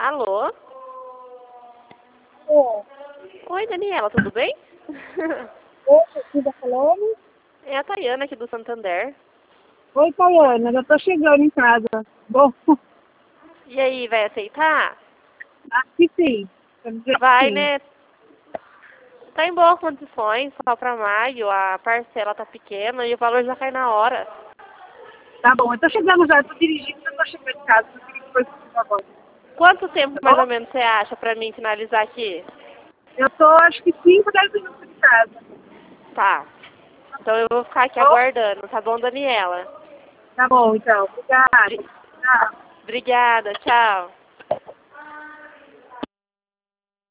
Alô? Ô, Oi, Daniela, tudo bem? oi, aqui tá falando? É a Tayana aqui do Santander. Oi, Tayana, já tô chegando em casa. Bom, E aí, vai aceitar? acho que sim. Quero dizer que Vai, sim. né? Tá em boas condições, só pra maio, a parcela tá pequena e o valor já cai na hora. Tá bom, eu tô chegando já, eu tô dirigindo, eu tô chegando em casa. Eu queria que fosse por favor. Quanto tempo Tá mais ou bom? menos você acha pra mim finalizar aqui? Eu tô, acho que 5, 10 minutos de casa. Tá. Então eu vou ficar aqui Tá bom? aguardando, tá bom, Daniela? Tá bom, então. Obrigada. Bri- Tchau. Obrigada, tchau.